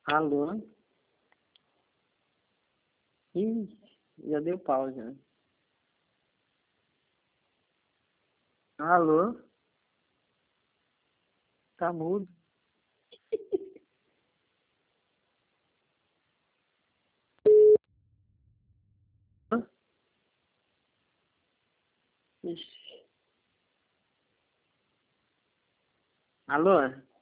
Alô? Ih, já deu pausa. Alô? Tá mudo? Hã? Ixi. Alô?